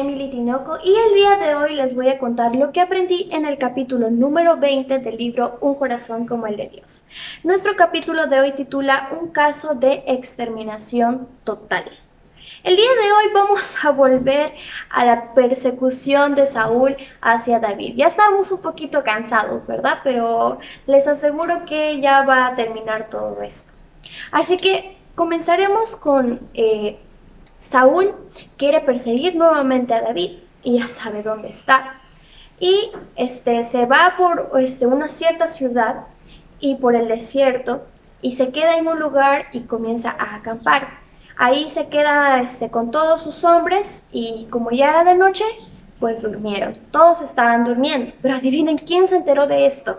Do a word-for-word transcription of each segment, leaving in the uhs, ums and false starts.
Emily Tinoco y el día de hoy les voy a contar lo que aprendí en el capítulo número veinte del libro Un corazón como el de Dios. Nuestro capítulo de hoy titula Un caso de exterminación total. El día de hoy vamos a volver a la persecución de Saúl hacia David. Ya estamos un poquito cansados, ¿verdad? Pero les aseguro que ya va a terminar todo esto. Así que comenzaremos con... Eh, Saúl quiere perseguir nuevamente a David y ya sabe dónde está. Y este, se va por este, una cierta ciudad y por el desierto y se queda en un lugar y comienza a acampar. Ahí se queda este, con todos sus hombres y como ya era de noche, pues durmieron. Todos estaban durmiendo, pero adivinen quién se enteró de esto.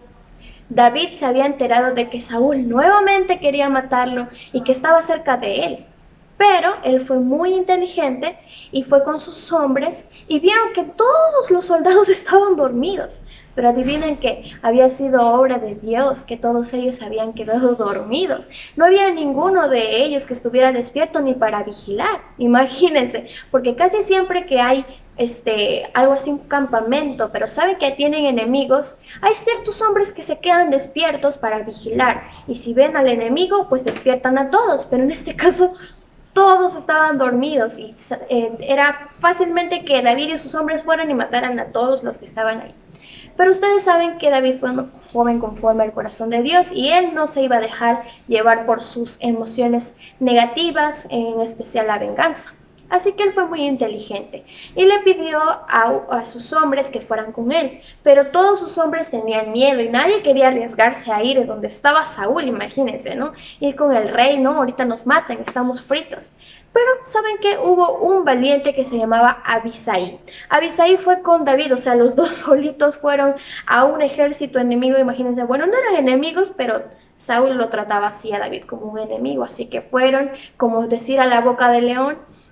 David se había enterado de que Saúl nuevamente quería matarlo y que estaba cerca de él. Pero él fue muy inteligente y fue con sus hombres y vieron que todos los soldados estaban dormidos. Pero adivinen que había sido obra de Dios, que todos ellos habían quedado dormidos. No había ninguno de ellos que estuviera despierto ni para vigilar. Imagínense, porque casi siempre que hay este, algo así, un campamento, pero saben que tienen enemigos, hay ciertos hombres que se quedan despiertos para vigilar. Y si ven al enemigo, pues despiertan a todos. Pero en este caso... todos estaban dormidos y eh, era fácilmente que David y sus hombres fueran y mataran a todos los que estaban ahí. Pero ustedes saben que David fue un joven conforme al corazón de Dios y él no se iba a dejar llevar por sus emociones negativas, en especial la venganza. Así que él fue muy inteligente y le pidió a, a sus hombres que fueran con él, pero todos sus hombres tenían miedo y nadie quería arriesgarse a ir de donde estaba Saúl, imagínense, ¿no? Ir con el rey, ¿no? Ahorita nos matan, estamos fritos. Pero, ¿saben qué? Hubo un valiente que se llamaba Abisai. Abisai fue con David, o sea, los dos solitos fueron a un ejército enemigo, imagínense. Bueno, no eran enemigos, pero Saúl lo trataba así a David como un enemigo, así que fueron, como decir, a la boca del león.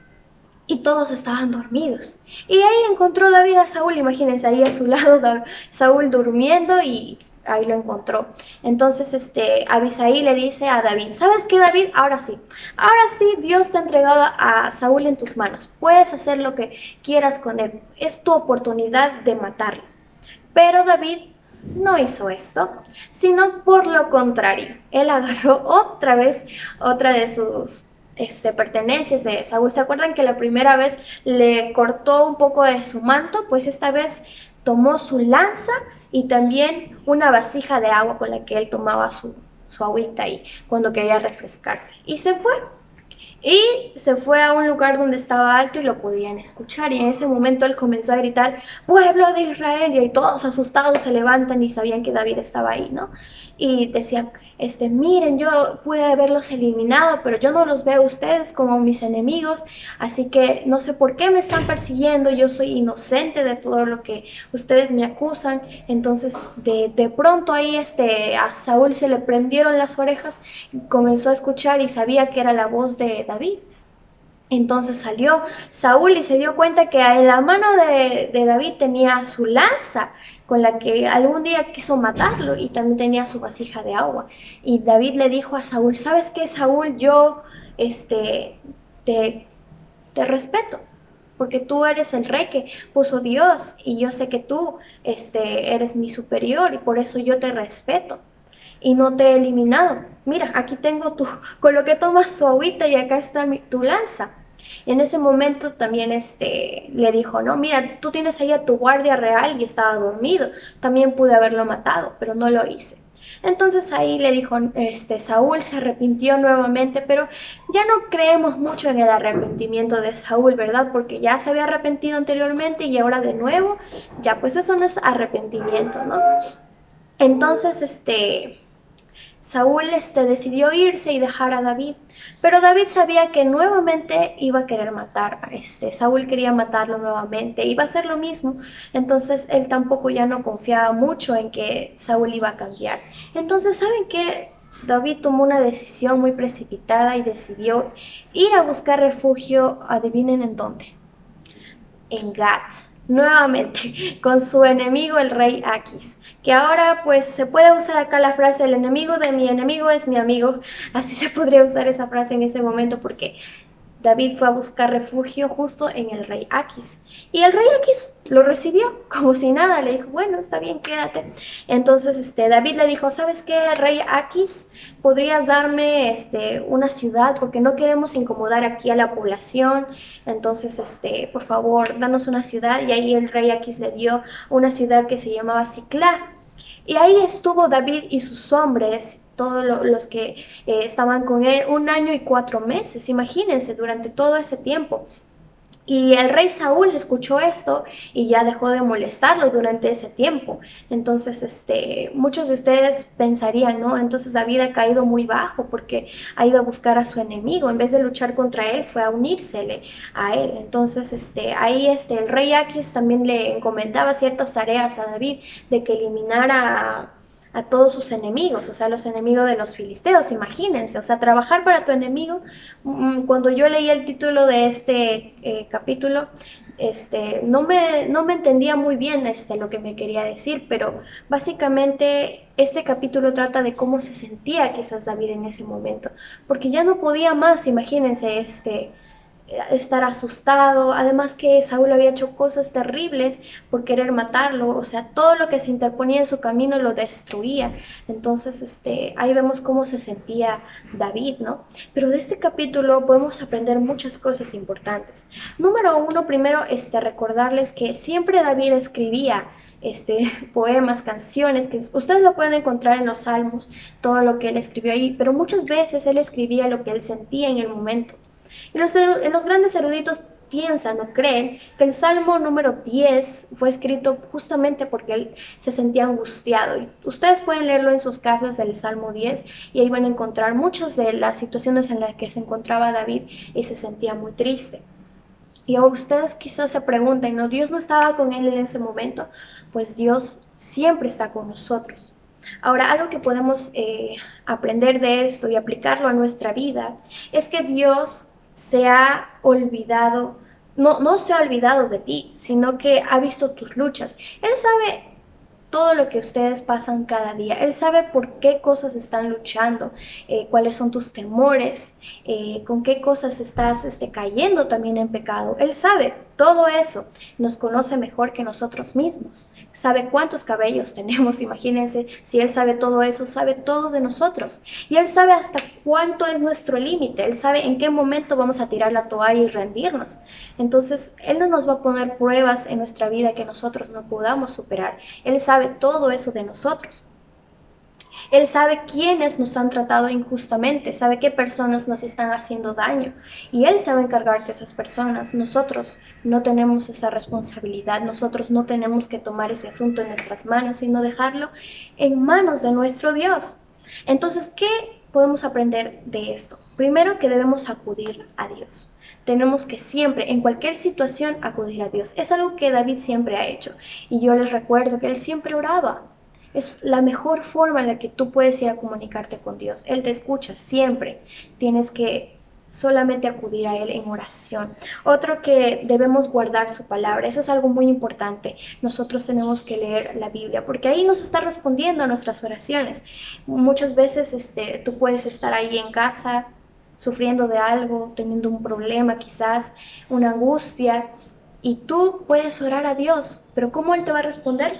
Y todos estaban dormidos. Y ahí encontró David a Saúl, imagínense, ahí a su lado Saúl durmiendo y ahí lo encontró. Entonces este, Abisai le dice a David, ¿sabes qué, David? Ahora sí, ahora sí Dios te ha entregado a Saúl en tus manos. Puedes hacer lo que quieras con él. Es tu oportunidad de matarlo. Pero David no hizo esto, sino por lo contrario. Él agarró otra vez otra de sus... Este, pertenencias de Saúl. ¿Se acuerdan que la primera vez le cortó un poco de su manto? Pues esta vez tomó su lanza y también una vasija de agua con la que él tomaba su, su agüita ahí cuando quería refrescarse. Y se fue. Y se fue a un lugar donde estaba alto y lo podían escuchar. Y en ese momento él comenzó a gritar, pueblo de Israel. Y ahí todos asustados se levantan y sabían que David estaba ahí, ¿no? Y decían, este, miren, yo pude haberlos eliminado, pero yo no los veo a ustedes como mis enemigos. Así que no sé por qué me están persiguiendo. Yo soy inocente de todo lo que ustedes me acusan. Entonces, de, de pronto ahí este, a Saúl se le prendieron las orejas. Comenzó a escuchar y sabía que era la voz de David. Entonces salió Saúl y se dio cuenta que en la mano de, de David tenía su lanza con la que algún día quiso matarlo y también tenía su vasija de agua. Y David le dijo a Saúl, ¿sabes qué, Saúl? Yo este, te, te respeto porque tú eres el rey que puso Dios y yo sé que tú este, eres mi superior y por eso yo te respeto. Y no te he eliminado. Mira, aquí tengo tu, con lo que tomas tu agüita y acá está mi, tu lanza. Y en ese momento también este, le dijo, no, mira, tú tienes ahí a tu guardia real y estaba dormido. También pude haberlo matado, pero no lo hice. Entonces ahí le dijo, este, Saúl se arrepintió nuevamente, pero ya no creemos mucho en el arrepentimiento de Saúl, ¿verdad? Porque ya se había arrepentido anteriormente y ahora de nuevo, ya pues eso no es arrepentimiento, ¿no? Entonces, este... Saúl este, decidió irse y dejar a David, pero David sabía que nuevamente iba a querer matar a este, Saúl quería matarlo nuevamente, iba a hacer lo mismo, entonces él tampoco ya no confiaba mucho en que Saúl iba a cambiar. Entonces, ¿saben qué? David tomó una decisión muy precipitada y decidió ir a buscar refugio, adivinen en dónde, en Gat. Nuevamente con su enemigo el rey Aquis, que ahora pues se puede usar acá la frase el enemigo de mi enemigo es mi amigo, así se podría usar esa frase en ese momento porque David fue a buscar refugio justo en el rey Aquis. Y el rey Aquis lo recibió como si nada, le dijo, bueno, está bien, quédate. Entonces este, David le dijo, ¿sabes qué, rey Aquis? ¿Podrías darme este, una ciudad? Porque no queremos incomodar aquí a la población. Entonces, este, por favor, danos una ciudad. Y ahí el rey Aquis le dio una ciudad que se llamaba Siclag. Y ahí estuvo David y sus hombres, todos lo, los que eh, estaban con él, un año y cuatro meses, imagínense, durante todo ese tiempo. Y el rey Saúl escuchó esto y ya dejó de molestarlo durante ese tiempo. Entonces, este, muchos de ustedes pensarían, ¿no? Entonces David ha caído muy bajo porque ha ido a buscar a su enemigo. En vez de luchar contra él, fue a unírsele a él. Entonces, este, ahí este, el rey Aquis también le encomendaba ciertas tareas a David de que eliminara a a todos sus enemigos, o sea, los enemigos de los filisteos, imagínense, o sea, trabajar para tu enemigo. Cuando yo leí el título de este eh, capítulo, este, no me, no me entendía muy bien este, lo que me quería decir, pero básicamente este capítulo trata de cómo se sentía quizás David en ese momento, porque ya no podía más, imagínense, este, estar asustado, además que Saúl había hecho cosas terribles por querer matarlo, o sea, todo lo que se interponía en su camino lo destruía. Entonces, este, ahí vemos cómo se sentía David, ¿no? Pero de este capítulo podemos aprender muchas cosas importantes. Número uno, primero, este, recordarles que siempre David escribía este, poemas, canciones, que ustedes lo pueden encontrar en los Salmos, todo lo que él escribió ahí, pero muchas veces él escribía lo que él sentía en el momento. Y los, los grandes eruditos piensan o creen que el Salmo número diez fue escrito justamente porque él se sentía angustiado. Y ustedes pueden leerlo en sus casas, el Salmo diez, y ahí van a encontrar muchas de las situaciones en las que se encontraba David y se sentía muy triste. Y ustedes quizás se preguntan, ¿no? ¿Dios no estaba con él en ese momento? Pues Dios siempre está con nosotros. Ahora, algo que podemos eh, aprender de esto y aplicarlo a nuestra vida es que Dios se ha olvidado, no, no se ha olvidado de ti, sino que ha visto tus luchas. Él sabe todo lo que ustedes pasan cada día. Él sabe por qué cosas están luchando, eh, cuáles son tus temores, eh, con qué cosas estás este, cayendo también en pecado. Él sabe todo eso, nos conoce mejor que nosotros mismos. Sabe cuántos cabellos tenemos, imagínense, si Él sabe todo eso, sabe todo de nosotros. Y Él sabe hasta cuánto es nuestro límite, Él sabe en qué momento vamos a tirar la toalla y rendirnos. Entonces, Él no nos va a poner pruebas en nuestra vida que nosotros no podamos superar. Él sabe todo eso de nosotros. Él sabe quiénes nos han tratado injustamente, sabe qué personas nos están haciendo daño y Él sabe encargarse de esas personas. Nosotros no tenemos esa responsabilidad, nosotros no tenemos que tomar ese asunto en nuestras manos, sino dejarlo en manos de nuestro Dios. Entonces, ¿qué podemos aprender de esto? Primero, que debemos acudir a Dios. Tenemos que siempre, en cualquier situación, acudir a Dios. Es algo que David siempre ha hecho y yo les recuerdo que él siempre oraba. Es la mejor forma en la que tú puedes ir a comunicarte con Dios. Él te escucha siempre. Tienes que solamente acudir a Él en oración. Otro, que debemos guardar su palabra. Eso es algo muy importante. Nosotros tenemos que leer la Biblia porque ahí nos está respondiendo a nuestras oraciones. Muchas veces este, tú puedes estar ahí en casa sufriendo de algo, teniendo un problema quizás, una angustia, y tú puedes orar a Dios. Pero ¿cómo Él te va a responder?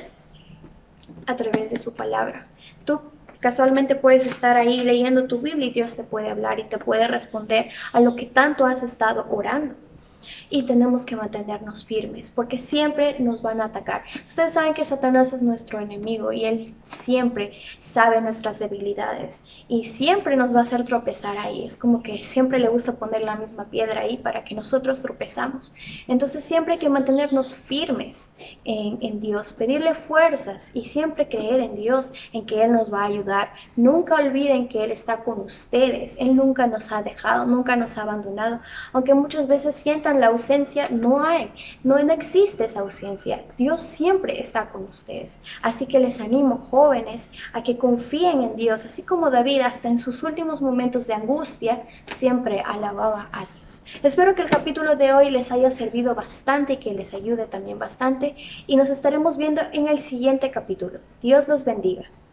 A través de su palabra. Tú casualmente puedes estar ahí leyendo tu Biblia y Dios te puede hablar y te puede responder a lo que tanto has estado orando. Y tenemos que mantenernos firmes porque siempre nos van a atacar. Ustedes saben que Satanás es nuestro enemigo y él siempre sabe nuestras debilidades y siempre nos va a hacer tropezar ahí. Es como que siempre le gusta poner la misma piedra ahí para que nosotros tropezamos. Entonces siempre hay que mantenernos firmes en, en Dios, pedirle fuerzas y siempre creer en Dios, en que Él nos va a ayudar. Nunca olviden que Él está con ustedes. Él nunca nos ha dejado, nunca nos ha abandonado. Aunque muchas veces sientan la ausencia, no hay, no, no existe esa ausencia. Dios siempre está con ustedes. Así que les animo, jóvenes, a que confíen en Dios, así como David hasta en sus últimos momentos de angustia siempre alababa a Dios. Espero que el capítulo de hoy les haya servido bastante y que les ayude también bastante y nos estaremos viendo en el siguiente capítulo. Dios los bendiga.